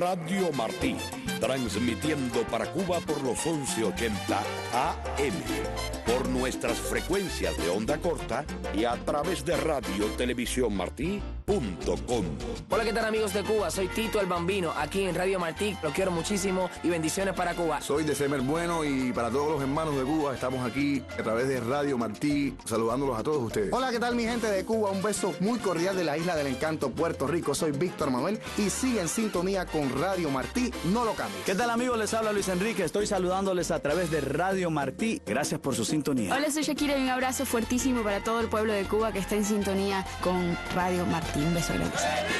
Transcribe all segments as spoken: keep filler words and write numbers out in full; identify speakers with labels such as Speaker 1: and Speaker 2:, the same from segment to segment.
Speaker 1: Radio Martí, transmitiendo para Cuba por los once ochenta A M, por nuestras frecuencias de onda corta y a través de radio televisión martí punto com.
Speaker 2: Hola, ¿qué tal, amigos de Cuba? Soy Tito el Bambino, aquí en Radio Martí. Lo quiero muchísimo y bendiciones para Cuba.
Speaker 3: Soy December Bueno y para todos los hermanos de Cuba estamos aquí a través de Radio Martí saludándolos a todos ustedes.
Speaker 4: Hola, ¿qué tal, mi gente de Cuba? Un beso muy cordial de la Isla del Encanto, Puerto Rico. Soy Víctor Manuel y sigue en sintonía con Radio Martí. No lo cambies.
Speaker 5: ¿Qué tal, amigos? Les habla Luis Enrique. Estoy saludándoles a través de Radio Martí. Gracias por su sintonía.
Speaker 6: Hola, soy Shakira y un abrazo fuertísimo para todo el pueblo de Cuba que está en sintonía con Radio Martí. Un beso grande.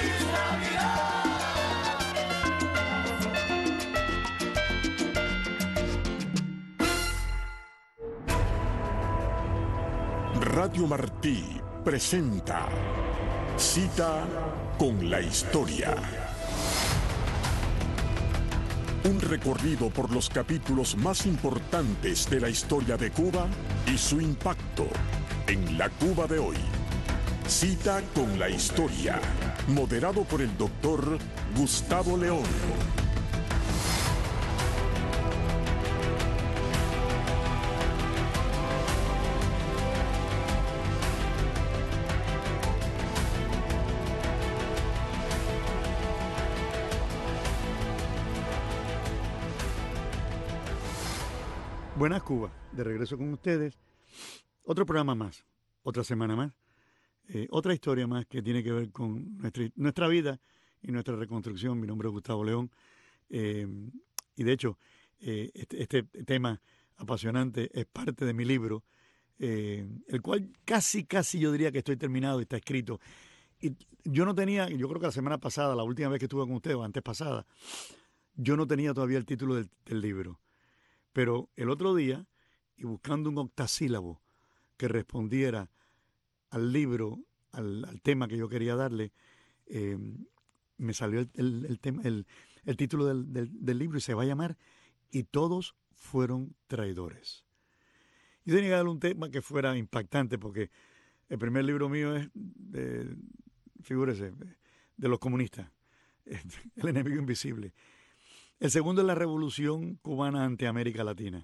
Speaker 7: Radio Martí presenta Cita con la Historia. Un recorrido por los capítulos más importantes de la historia de Cuba y su impacto en la Cuba de hoy. Cita con la Historia, moderado por el doctor Gustavo León.
Speaker 8: Buenas, Cuba, de regreso con ustedes. Otro programa más, otra semana más, eh, otra historia más que tiene que ver con nuestra, nuestra vida y nuestra reconstrucción. Mi nombre es Gustavo León eh, y de hecho eh, este, este tema apasionante es parte de mi libro, eh, el cual casi, casi yo diría que estoy terminado y está escrito. Y yo no tenía, yo creo que la semana pasada, la última vez que estuve con ustedes, o antes pasada, yo no tenía todavía el título del, del libro. Pero el otro día, y buscando un octasílabo que respondiera al libro, al, al tema que yo quería darle, eh, me salió el, el, el, tema, el, el título del, del, del libro y se va a llamar Y todos fueron traidores. Yo tenía que darle un tema que fuera impactante porque el primer libro mío es, de, figúrese, de los comunistas, El enemigo invisible. El segundo es la revolución cubana ante América Latina,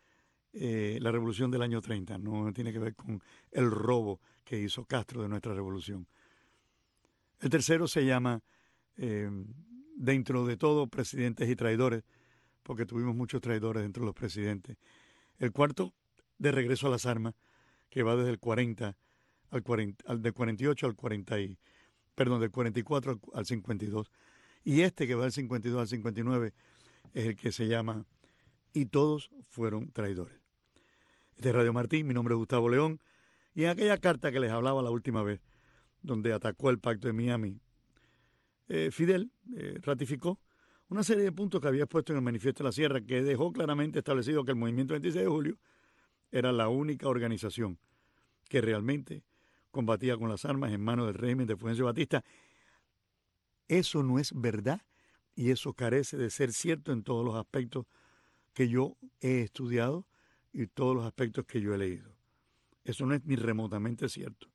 Speaker 8: eh, la revolución del año treinta, no tiene que ver con el robo que hizo Castro de nuestra revolución. El tercero se llama, eh, dentro de todo, presidentes y traidores, porque tuvimos muchos traidores dentro de los presidentes. El cuarto, de regreso a las armas, que va desde el cuarenta al cuarenta, al, del cuarenta y ocho al cuarenta, y, perdón, del cuarenta y cuatro al, al cincuenta y dos. Y este que va del cincuenta y dos al cincuenta y nueve es el que se llama Y todos fueron traidores. Este es Radio Martí, mi nombre es Gustavo León, y en aquella carta que les hablaba la última vez, donde atacó el Pacto de Miami, eh, Fidel eh, ratificó una serie de puntos que había expuesto en el Manifiesto de la Sierra, que dejó claramente establecido que el Movimiento veintiséis de julio era la única organización que realmente combatía con las armas en manos del régimen de Fulgencio Batista. Eso no es verdad y eso carece de ser cierto en todos los aspectos que yo he estudiado y todos los aspectos que yo he leído. Eso no es ni remotamente cierto.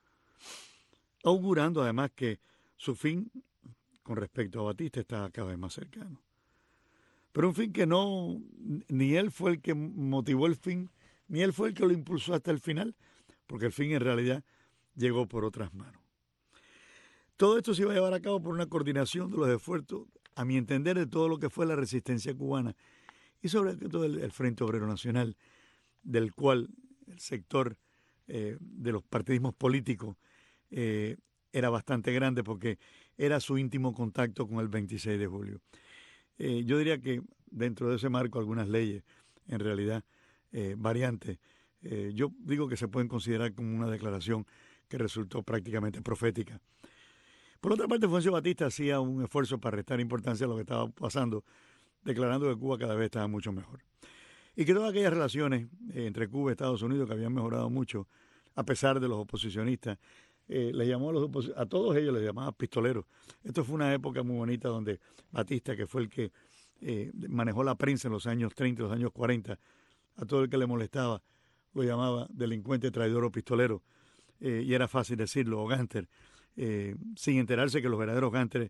Speaker 8: Augurando además que su fin con respecto a Batista está cada vez más cercano. Pero un fin que no, ni él fue el que motivó el fin, ni él fue el que lo impulsó hasta el final, porque el fin en realidad llegó por otras manos. Todo esto se iba a llevar a cabo por una coordinación de los esfuerzos, a mi entender, de todo lo que fue la resistencia cubana y sobre todo el, el Frente Obrero Nacional, del cual el sector eh, de los partidismos políticos eh, era bastante grande porque era su íntimo contacto con el veintiséis de julio. Eh, yo diría que dentro de ese marco algunas leyes, en realidad eh, variantes, eh, yo digo que se pueden considerar como una declaración que resultó prácticamente profética. Por otra parte, Fulgencio Batista hacía un esfuerzo para restar importancia a lo que estaba pasando, declarando que Cuba cada vez estaba mucho mejor. Y que todas aquellas relaciones eh, entre Cuba y Estados Unidos que habían mejorado mucho, a pesar de los oposicionistas, eh, les llamó a, los opos- a todos ellos les llamaba pistoleros. Esto fue una época muy bonita donde Batista, que fue el que eh, manejó la prensa en los años treinta, los años cuarenta, a todo el que le molestaba lo llamaba delincuente, traidor o pistolero, eh, y era fácil decirlo, o gánster. Eh, sin enterarse que los verdaderos gánsteres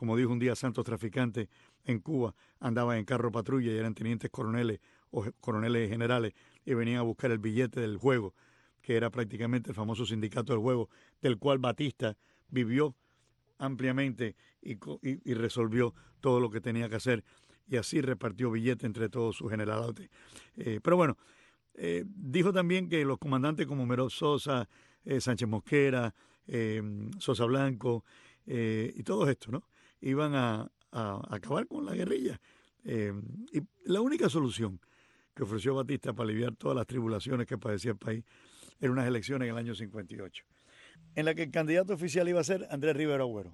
Speaker 8: como dijo un día Santos Traficante en Cuba, andaban en carro patrulla y eran tenientes coroneles o coroneles generales y venían a buscar el billete del juego, que era prácticamente el famoso sindicato del juego, del cual Batista vivió ampliamente y, y, y resolvió todo lo que tenía que hacer, y así repartió billetes entre todos sus generalotes. Eh, pero bueno, eh, dijo también que los comandantes como Meró Sosa, eh, Sánchez Mosquera, eh, Sosa Blanco eh, y todos estos, ¿no?, iban a, a, a acabar con la guerrilla. Eh, y la única solución que ofreció Batista para aliviar todas las tribulaciones que padecía el país eran unas elecciones en el año cincuenta y ocho, en la que el candidato oficial iba a ser Andrés Rivera Agüero.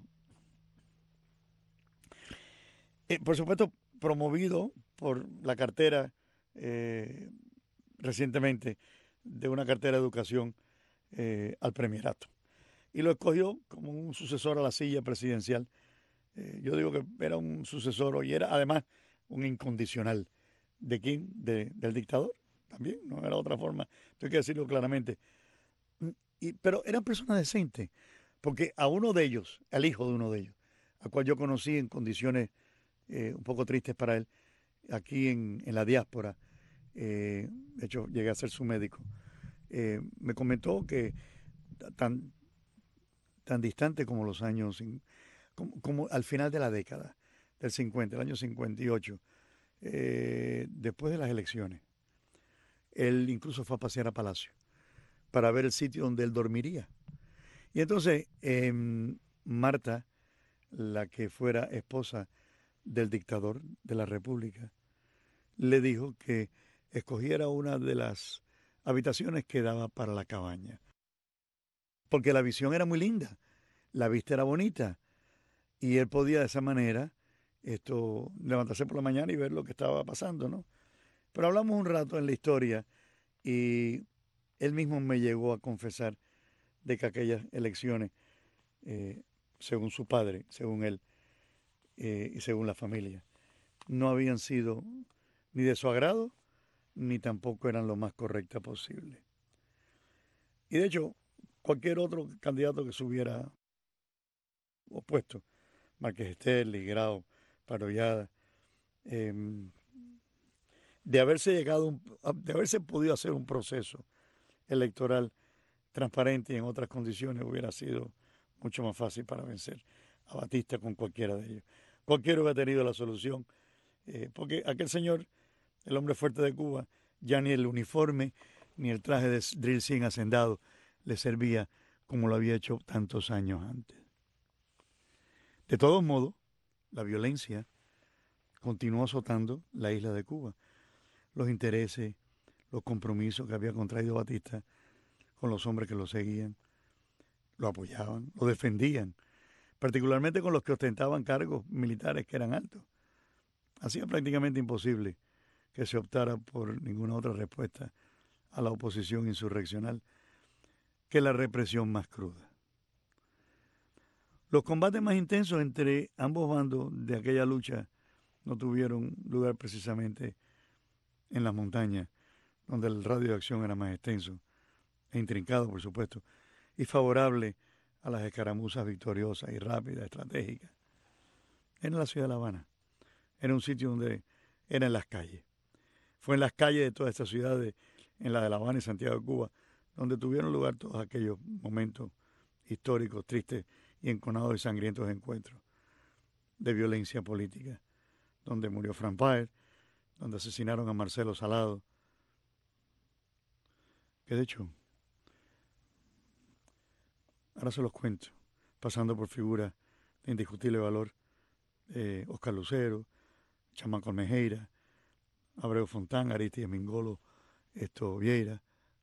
Speaker 8: Eh, por supuesto, promovido por la cartera eh, recientemente de una cartera de educación eh, al premierato. Y lo escogió como un sucesor a la silla presidencial. Eh, yo digo que era un sucesor y era además un incondicional. ¿De quién? De, del dictador. También, no era otra forma. Tengo que decirlo claramente. Y, pero eran personas decentes, porque a uno de ellos, al hijo de uno de ellos, al cual yo conocí en condiciones eh, un poco tristes para él, aquí en, en la diáspora, eh, de hecho llegué a ser su médico, eh, me comentó que tan, tan distante como los años, como, como al final de la década, del cincuenta, el año cincuenta y ocho, eh, después de las elecciones, él incluso fue a pasear a Palacio para ver el sitio donde él dormiría. Y entonces eh, Marta, la que fuera esposa del dictador de la República, le dijo que escogiera una de las habitaciones que daba para la cabaña, porque la visión era muy linda, la vista era bonita, y él podía de esa manera esto, levantarse por la mañana y ver lo que estaba pasando, ¿no? Pero hablamos un rato en la historia y él mismo me llegó a confesar de que aquellas elecciones, eh, según su padre, según él eh, y según la familia, no habían sido ni de su agrado, ni tampoco eran lo más correctas posible. Y de hecho, cualquier otro candidato que se hubiera opuesto, Márquez Esterli, Grau, Parollada, eh, de haberse llegado, de haberse podido hacer un proceso electoral transparente y en otras condiciones, hubiera sido mucho más fácil para vencer a Batista con cualquiera de ellos. Cualquiera hubiera tenido la solución, eh, porque aquel señor, el hombre fuerte de Cuba, ya ni el uniforme ni el traje de drill sin hacendado le servía como lo había hecho tantos años antes. De todos modos, la violencia continuó azotando la isla de Cuba. Los intereses, los compromisos que había contraído Batista con los hombres que lo seguían, lo apoyaban, lo defendían, particularmente con los que ostentaban cargos militares que eran altos. Hacía prácticamente imposible que se optara por ninguna otra respuesta a la oposición insurreccional que la represión más cruda. Los combates más intensos entre ambos bandos de aquella lucha no tuvieron lugar precisamente en las montañas, donde el radio de acción era más extenso e intrincado, por supuesto, y favorable a las escaramuzas victoriosas y rápidas, estratégicas. Era en la ciudad de La Habana. Era un sitio donde era en las calles. Fue en las calles de todas estas ciudades, en la de La Habana y Santiago de Cuba, donde tuvieron lugar todos aquellos momentos históricos, tristes y enconados y sangrientos encuentros de violencia política, donde murió Frank Baer, donde asesinaron a Marcelo Salado, que de hecho, ahora se los cuento, pasando por figuras de indiscutible valor, eh, Oscar Lucero, Chamán Colmejeira, Abreu Fontán, Aristides Mingolo, esto, Vieira.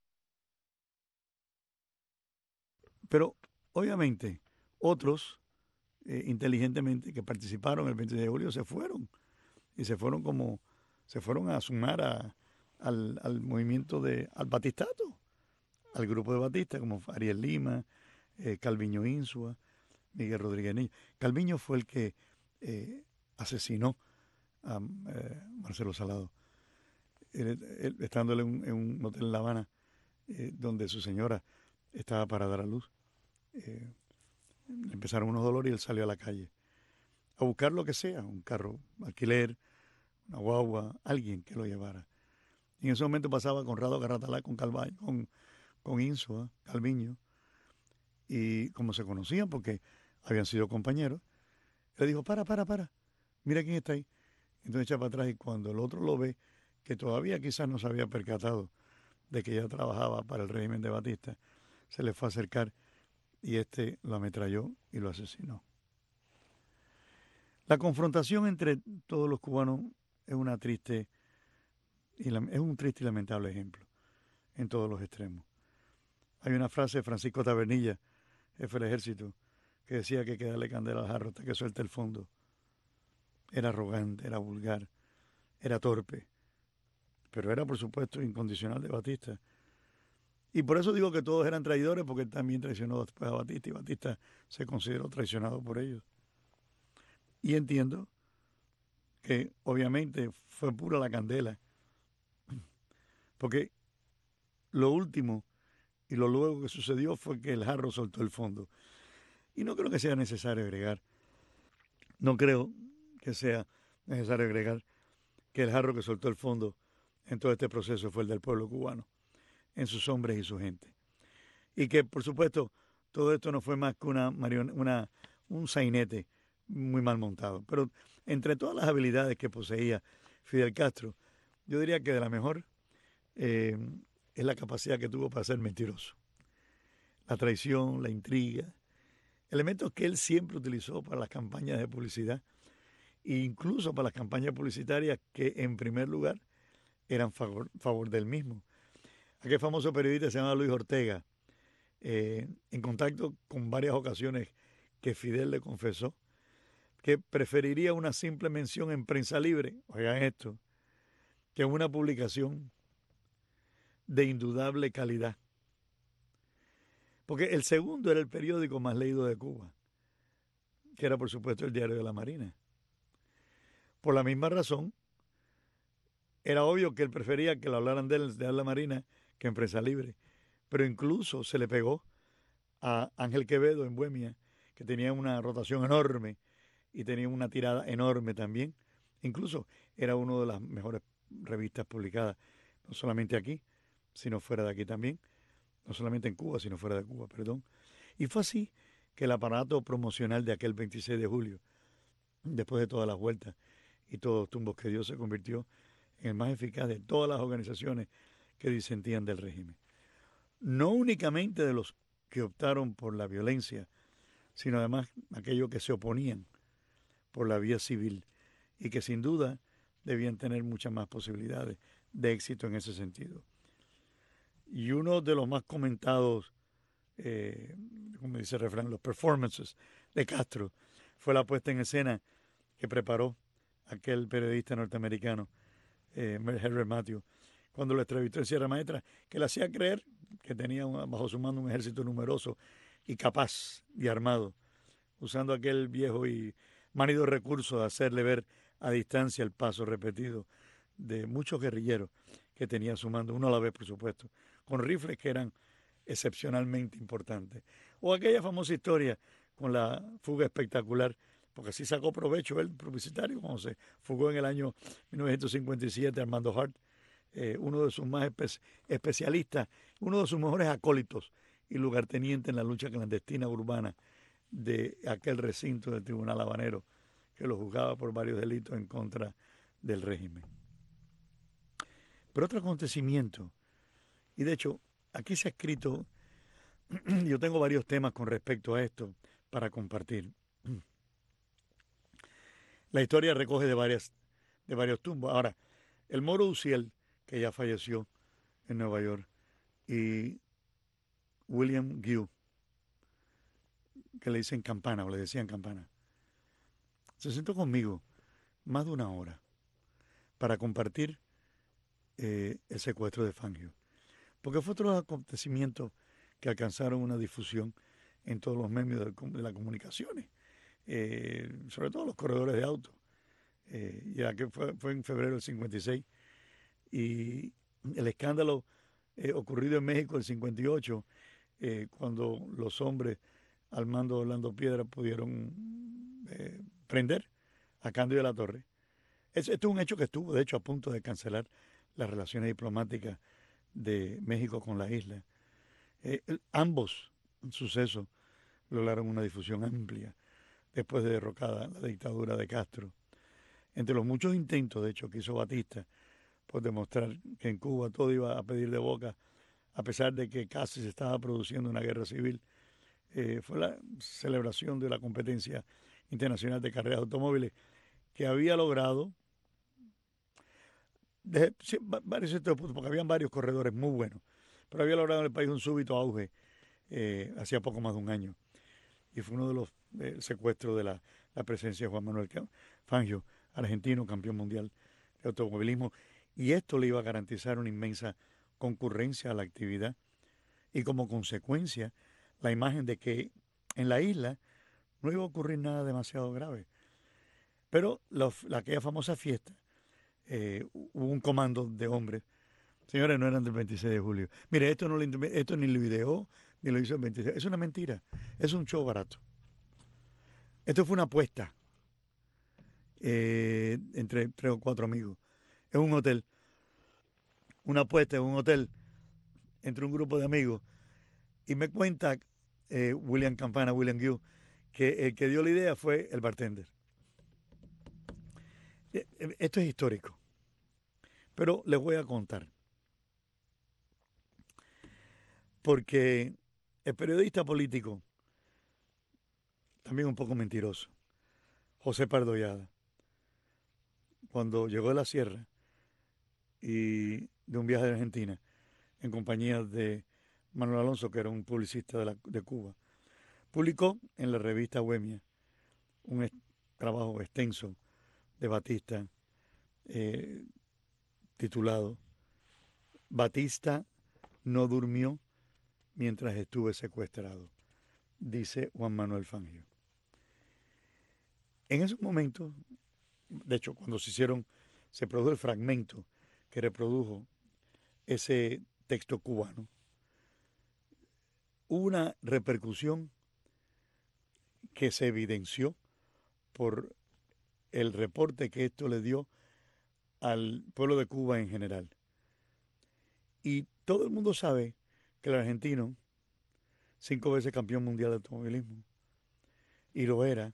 Speaker 8: Pero, obviamente, otros, eh, inteligentemente, que participaron el veinte de julio, se fueron. Y se fueron como, se fueron a sumar a, al, al movimiento de, al batistato, al grupo de Batista, como Ariel Lima, eh, Calviño Insua, Miguel Rodríguez Niño. Calviño fue el que eh, asesinó a eh, Marcelo Salado, él, él, estándole en un, en un hotel en La Habana, eh, donde su señora estaba para dar a luz. Eh, le empezaron unos dolores y él salió a la calle. a buscar lo que sea, un carro, alquiler, una guagua, alguien que lo llevara. Y en ese momento pasaba Conrado Carratalá con Calvaño, con, con Insua, Calviño, y como se conocían porque habían sido compañeros, le dijo, para, para, para, mira quién está ahí. Entonces echa para atrás y cuando el otro lo ve, que todavía quizás no se había percatado de que ella trabajaba para el régimen de Batista, se le fue a acercar y este lo ametralló y lo asesinó. La confrontación entre todos los cubanos es una triste y la, es un triste y lamentable ejemplo en todos los extremos. Hay una frase de Francisco Tabernilla, jefe del ejército, que decía que hay que darle candela al jarro hasta que suelte el fondo. Era arrogante, era vulgar, era torpe, pero era por supuesto incondicional de Batista. Y por eso digo que todos eran traidores, porque él también traicionó después a Batista y Batista se consideró traicionado por ellos. Y entiendo que obviamente fue pura la candela, porque lo último y lo luego que sucedió fue que el jarro soltó el fondo. Y no creo que sea necesario agregar, no creo que sea necesario agregar que el jarro que soltó el fondo en todo este proceso fue el del pueblo cubano, en sus hombres y su gente. Y que, por supuesto, todo esto no fue más que una, una un sainete muy mal montado. Pero entre todas las habilidades que poseía Fidel Castro, yo diría que de la mejor eh, es la capacidad que tuvo para ser mentiroso. La traición, la intriga, elementos que él siempre utilizó para las campañas de publicidad, e incluso para las campañas publicitarias que en primer lugar eran favor, favor del mismo. Aquel famoso periodista se llama Luis Ortega, eh, en contacto con varias ocasiones que Fidel le confesó que preferiría una simple mención en prensa libre, oigan esto, que una publicación de indudable calidad. Porque el segundo era el periódico más leído de Cuba, que era por supuesto el Diario de la Marina. Por la misma razón, era obvio que él prefería que le hablaran de él, de la Marina, que en prensa libre. Pero incluso se le pegó a Ángel Quevedo en Bohemia, que tenía una rotación enorme y tenía una tirada enorme también. Incluso era una de las mejores revistas publicadas, no solamente aquí, sino fuera de aquí también. No solamente en Cuba, sino fuera de Cuba, perdón. Y fue así que el aparato promocional de aquel veintiséis de julio, después de todas las vueltas y todos los tumbos que dio, se convirtió en el más eficaz de todas las organizaciones que disentían del régimen. No únicamente de los que optaron por la violencia, sino además aquellos que se oponían por la vía civil y que sin duda debían tener muchas más posibilidades de éxito en ese sentido. Y uno de los más comentados, eh, como dice el refrán, los performances de Castro, fue la puesta en escena que preparó aquel periodista norteamericano, eh, Herbert Matthews, cuando lo entrevistó en Sierra Maestra, que le hacía creer que tenía una, bajo su mando un ejército numeroso y capaz y armado, usando aquel viejo y manido recurso de hacerle ver a distancia el paso repetido de muchos guerrilleros que tenía a su mando, uno a la vez, por supuesto, con rifles que eran excepcionalmente importantes. O aquella famosa historia con la fuga espectacular, porque así sacó provecho el publicitario cuando se fugó en el año mil novecientos cincuenta y siete Armando Hart, eh, uno de sus más espe- especialistas, uno de sus mejores acólitos y lugarteniente en la lucha clandestina urbana de aquel recinto del Tribunal Habanero, que lo juzgaba por varios delitos en contra del régimen. Pero otro acontecimiento, y de hecho aquí se ha escrito, yo tengo varios temas con respecto a esto para compartir. La historia recoge de, varias, de varios tumbos. Ahora, el Moro Uciel, que ya falleció en Nueva York, y William Gueux, que le dicen Campana, o le decían Campana, se sentó conmigo más de una hora para compartir eh, el secuestro de Fangio. Porque fue otro acontecimiento que alcanzaron una difusión en todos los medios de, de las comunicaciones, eh, sobre todo los corredores de autos, eh, ya que fue, fue en febrero del cincuenta y seis, y el escándalo eh, ocurrido en México el cincuenta y ocho, eh, cuando los hombres al mando de Orlando Piedra pudieron eh, prender a Cándido de la Torre. Es, esto es un hecho que estuvo, de hecho, a punto de cancelar las relaciones diplomáticas de México con la isla. Eh, el, ambos sucesos lograron una difusión amplia después de derrocada la dictadura de Castro. Entre los muchos intentos, de hecho, que hizo Batista por demostrar que en Cuba todo iba a pedir de boca, a pesar de que casi se estaba produciendo una guerra civil, eh, fue la celebración de la competencia internacional de carreras de automóviles que había logrado, desde varios sectores, porque habían varios corredores muy buenos, pero había logrado en el país un súbito auge eh, hacía poco más de un año. Y fue uno de los eh, secuestros de la, la presencia de Juan Manuel Fangio, argentino, campeón mundial de automovilismo. Y esto le iba a garantizar una inmensa concurrencia a la actividad y como consecuencia la imagen de que en la isla no iba a ocurrir nada demasiado grave. Pero la, la, aquella famosa fiesta, eh, hubo un comando de hombres. Señores, no eran del veintiséis de julio. Mire, esto, no lo, esto ni lo ideó, ni lo hizo el veintiséis. Es una mentira. Es un show barato. Esto fue una apuesta eh, entre tres o cuatro amigos. Es un hotel. Una apuesta en un hotel entre un grupo de amigos. Y me cuenta eh, William Campana, William Gue, que el que dio la idea fue el bartender. Esto es histórico, pero les voy a contar. Porque el periodista político, también un poco mentiroso, José Pardollada, cuando llegó de la sierra y de un viaje de Argentina, en compañía de Manuel Alonso, que era un publicista de, la, de Cuba, publicó en la revista Bohemia un est- trabajo extenso de Batista, eh, titulado Batista no durmió mientras estuve secuestrado, dice Juan Manuel Fangio. En esos momentos, de hecho, cuando se hicieron, se produjo el fragmento que reprodujo ese texto cubano, hubo una repercusión que se evidenció por el reporte que esto le dio al pueblo de Cuba en general. Y todo el mundo sabe que el argentino, cinco veces campeón mundial de automovilismo, y lo era,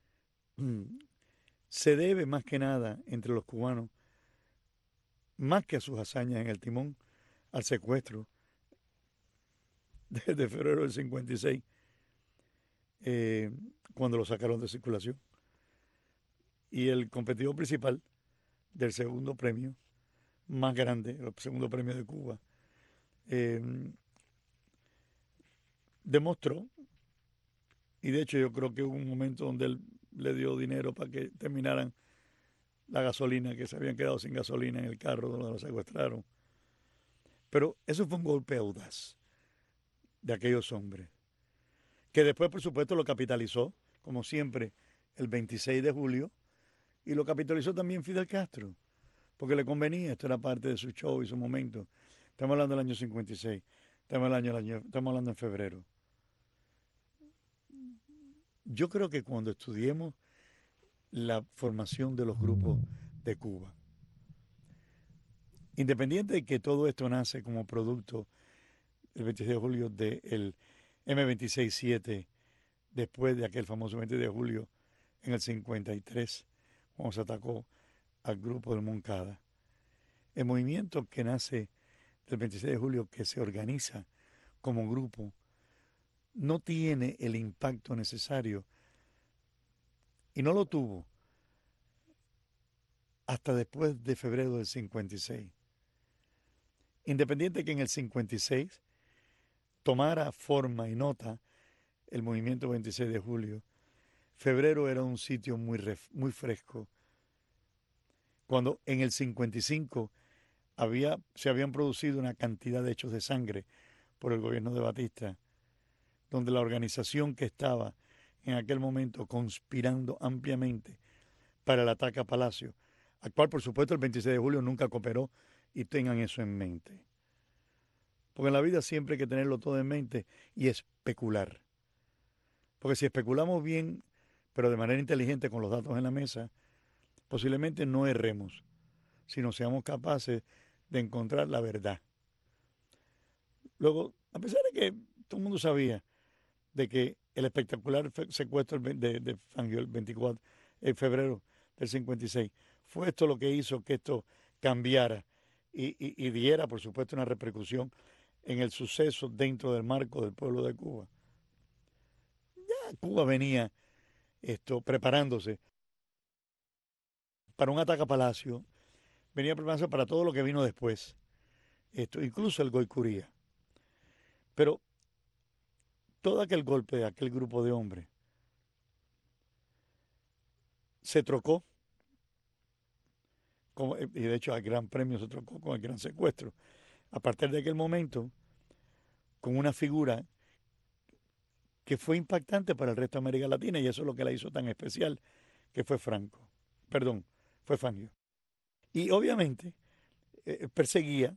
Speaker 8: se debe más que nada entre los cubanos, más que a sus hazañas en el timón, al secuestro desde febrero del cincuenta y seis, eh, cuando lo sacaron de circulación. Y el competidor principal del segundo premio, más grande, el segundo premio de Cuba, eh, demostró, y de hecho yo creo que hubo un momento donde él le dio dinero para que terminaran la gasolina, que se habían quedado sin gasolina en el carro donde lo secuestraron. Pero eso fue un golpe audaz de aquellos hombres, que después por supuesto lo capitalizó, como siempre, el veintiséis de julio, y lo capitalizó también Fidel Castro, porque le convenía, esto era parte de su show y su momento. Estamos hablando del año cincuenta y seis, estamos hablando, del año, estamos hablando en febrero. Yo creo que cuando estudiemos la formación de los grupos de Cuba, independiente de que todo esto nace como producto el veintiséis de julio del eme veintiséis siete, después de aquel famoso veintiséis de julio en el cincuenta y tres, cuando se atacó al grupo del Moncada, el movimiento que nace del veintiséis de julio, que se organiza como grupo, no tiene el impacto necesario, y no lo tuvo hasta después de febrero del cincuenta y seis. Independiente que en el cincuenta y seis tomara forma y nota el movimiento veintiséis de julio, febrero era un sitio muy, ref, muy fresco. Cuando en el cincuenta y cinco había, se habían producido una cantidad de hechos de sangre por el gobierno de Batista, donde la organización que estaba en aquel momento conspirando ampliamente para el ataque a Palacio, al cual por supuesto el veintiséis de julio nunca cooperó, y tengan eso en mente. Porque en la vida siempre hay que tenerlo todo en mente y especular. Porque si especulamos bien, pero de manera inteligente con los datos en la mesa, posiblemente no erremos, sino seamos capaces de encontrar la verdad. Luego, a pesar de que todo el mundo sabía de que el espectacular secuestro de, de Fangio el veinticuatro de febrero del cincuenta y seis fue esto lo que hizo que esto cambiara y, y, y diera, por supuesto, una repercusión en el suceso dentro del marco del pueblo de Cuba. Ya Cuba venía esto preparándose para un ataque a Palacio, venía preparándose para todo lo que vino después, esto, incluso el Goycuría. Pero todo aquel golpe de aquel grupo de hombres se trocó, como, y de hecho el gran premio se trocó con el gran secuestro, a partir de aquel momento, con una figura que fue impactante para el resto de América Latina, y eso es lo que la hizo tan especial, que fue Franco, perdón, fue Fangio. Y obviamente eh, perseguía,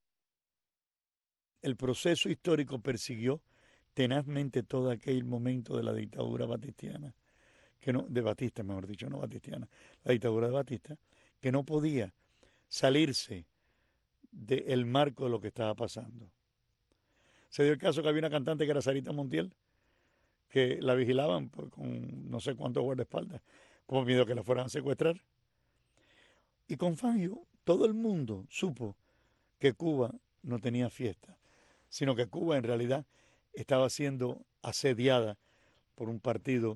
Speaker 8: el proceso histórico persiguió tenazmente todo aquel momento de la dictadura batistiana, que no, de Batista, mejor dicho, no batistiana, la dictadura de Batista, que no podía salirse del marco de lo que estaba pasando. Se dio el caso que había una cantante que era Sarita Montiel, que la vigilaban pues, con no sé cuántos guardaespaldas, como miedo que la fueran a secuestrar. Y con Fangio, todo el mundo supo que Cuba no tenía fiesta, sino que Cuba en realidad estaba siendo asediada por un partido.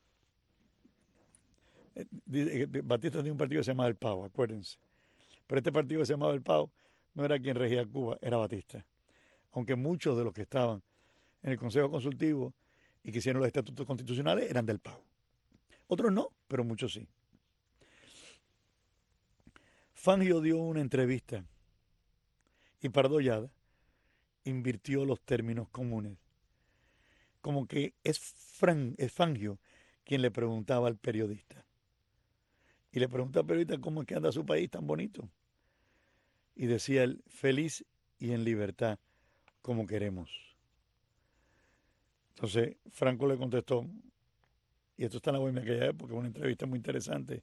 Speaker 8: Batista tenía un partido que se llamaba El Pau, acuérdense. Pero este partido que se llamaba El Pau no era quien regía Cuba, era Batista. Aunque muchos de los que estaban en el Consejo Consultivo y que hicieron los estatutos constitucionales eran del Pau. Otros no, pero muchos sí. Fangio dio una entrevista y Pardo Llada invirtió los términos comunes. Como que es, Fran, es Fangio quien le preguntaba al periodista. Y le pregunta al periodista cómo es que anda su país tan bonito. Y decía él, feliz y en libertad, como queremos. Entonces, Franco le contestó, y esto está en la web de aquella época, una entrevista muy interesante.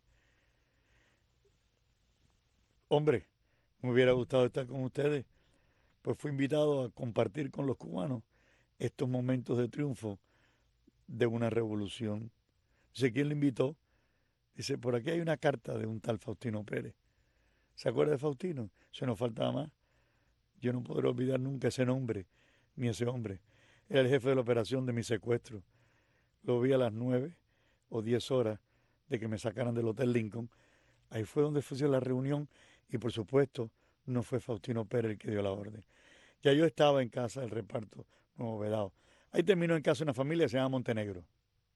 Speaker 8: Hombre, me hubiera gustado estar con ustedes, pues fui invitado a compartir con los cubanos estos momentos de triunfo de una revolución. Dice, ¿quién le invitó? Dice, por aquí hay una carta de un tal Faustino Pérez. ¿Se acuerda de Faustino? Se nos faltaba más. Yo no podré olvidar nunca ese nombre, ni ese hombre. Era el jefe de la operación de mi secuestro. Lo vi a las nueve o diez horas de que me sacaran del Hotel Lincoln. Ahí fue donde fue la reunión y, por supuesto, no fue Faustino Pérez el que dio la orden. Ya yo estaba en casa del reparto Nuevo Vedado. Ahí terminó en casa una familia que se llama Montenegro.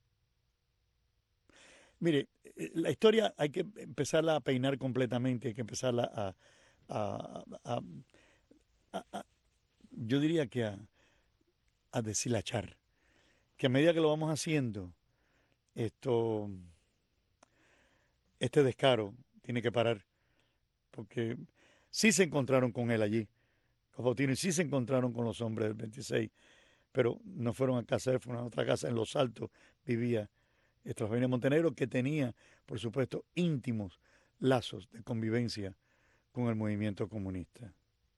Speaker 8: Mire, la historia hay que empezarla a peinar completamente, hay que empezarla a, a, a, a, a yo diría que a, a deshilachar. Que a medida que lo vamos haciendo, esto, este descaro tiene que parar. Porque sí se encontraron con él allí, con Faustino, y sí se encontraron con los hombres del veintiséis, pero no fueron a casa de él, fueron a otra casa en Los Altos, vivía esta familia Montenegro, que tenía, por supuesto, íntimos lazos de convivencia con el movimiento comunista.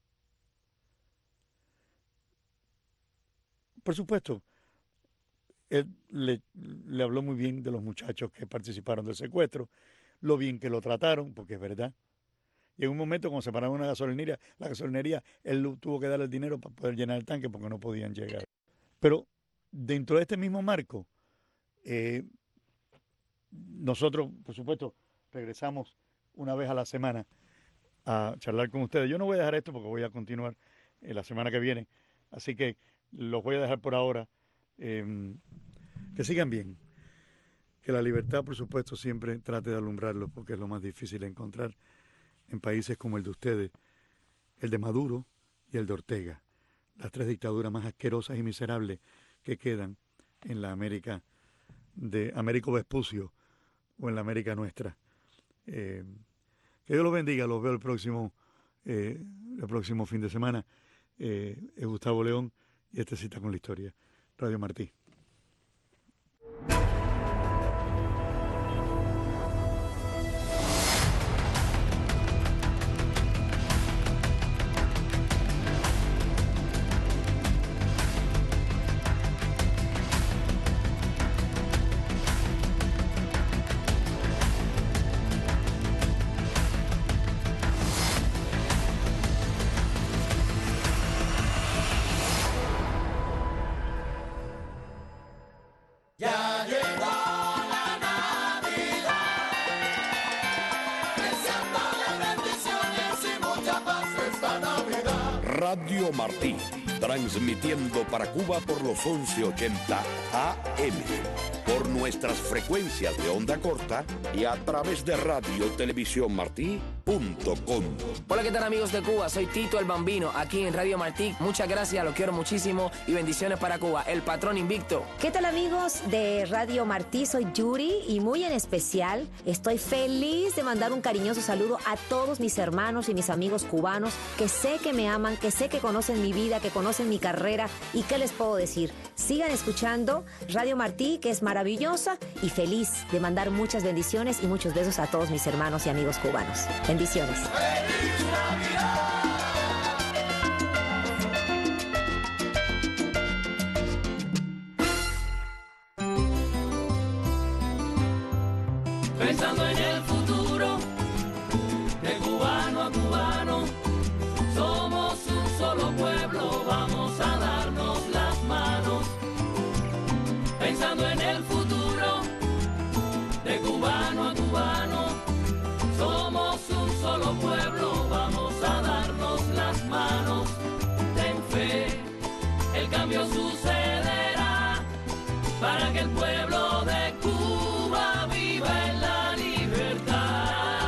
Speaker 8: Por supuesto, él le, le habló muy bien de los muchachos que participaron del secuestro, lo bien que lo trataron, porque es verdad. Y en un momento, cuando se pararon una gasolinería, la gasolinería, él tuvo que darle el dinero para poder llenar el tanque porque no podían llegar. Pero dentro de este mismo marco, eh, nosotros, por supuesto, regresamos una vez a la semana a charlar con ustedes. Yo no voy a dejar esto porque voy a continuar eh, la semana que viene. Así que los voy a dejar por ahora. Eh, que sigan bien. Que la libertad, por supuesto, siempre trate de alumbrarlos porque es lo más difícil de encontrar en países como el de ustedes, el de Maduro y el de Ortega, las tres dictaduras más asquerosas y miserables que quedan en la América de Américo Vespucio o en la América nuestra. Eh, que Dios los bendiga, los veo el próximo, eh, el próximo fin de semana. Eh, es Gustavo León y esta cita con la historia. Radio Martí.
Speaker 1: Radio Martí, transmitiendo para Cuba por los once ochenta A M, por nuestras frecuencias de onda corta y a través de radio televisión martí punto com.
Speaker 2: Hola, ¿qué tal, amigos de Cuba? Soy Tito el Bambino, aquí en Radio Martí. Muchas gracias, lo quiero muchísimo y bendiciones para Cuba, el patrón invicto.
Speaker 9: ¿Qué tal, amigos de Radio Martí? Soy Yuri y muy en especial estoy feliz de mandar un cariñoso saludo a todos mis hermanos y mis amigos cubanos que sé que me aman, que sé que conocen mi vida, que conocen mi carrera. ¿Y qué les puedo decir? Sigan escuchando Radio Martí, que es maravillosa, y feliz de mandar muchas bendiciones y muchos besos a todos mis hermanos y amigos cubanos. Bendiciones.
Speaker 10: Pensando en el futuro, de cubano a cubano, somos un solo pueblo, vamos a darnos las manos. Pensando en el futuro, de cubano a cubano, somos un solo pueblo, vamos a darnos las manos. Ten fe, el cambio sucederá para que el pueblo de Cuba viva en la libertad.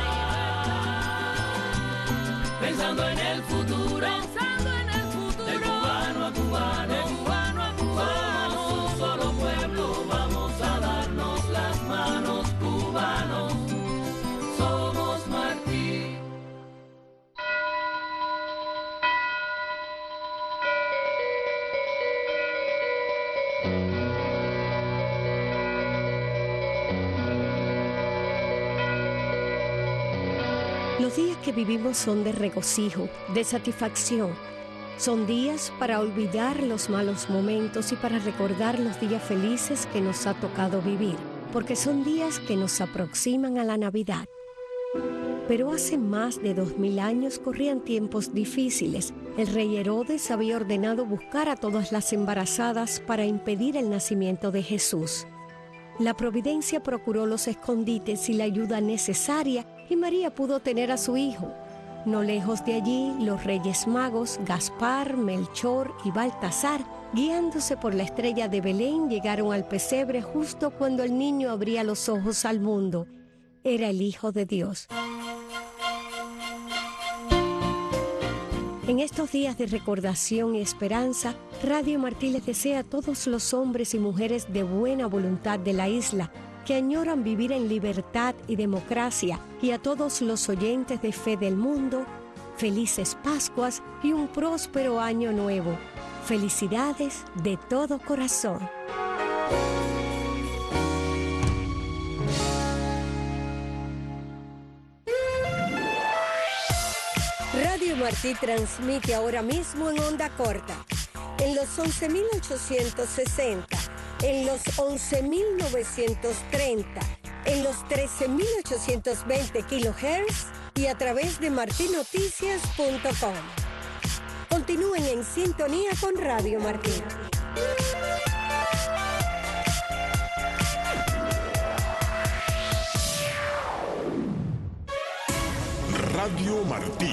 Speaker 10: Pensando en el futuro, pensando en el futuro, de cubano a cubano, de cubano a cubano, somos un solo pueblo, vamos a darnos las manos, cubanos. Somos Martí.
Speaker 11: Los días que vivimos son de regocijo, de satisfacción. Son días para olvidar los malos momentos y para recordar los días felices que nos ha tocado vivir, porque son días que nos aproximan a la Navidad. Pero hace más de dos mil años corrían tiempos difíciles. El rey Herodes había ordenado buscar a todas las embarazadas para impedir el nacimiento de Jesús. La providencia procuró los escondites y la ayuda necesaria, y María pudo tener a su hijo. No lejos de allí, los reyes magos, Gaspar, Melchor y Baltasar, guiándose por la estrella de Belén, llegaron al pesebre justo cuando el niño abría los ojos al mundo. Era el Hijo de Dios. En estos días de recordación y esperanza, Radio Martí les desea a todos los hombres y mujeres de buena voluntad de la isla que añoran vivir en libertad y democracia, y a todos los oyentes de Fe del Mundo, felices Pascuas y un próspero año nuevo. Felicidades de todo corazón. Radio Martí transmite ahora mismo en onda corta, en los once mil ochocientos sesenta, en los once mil novecientos treinta, en los trece mil ochocientos veinte kilohertz y a través de martí noticias punto com. Continúen en sintonía con Radio Martí.
Speaker 7: Radio Martí.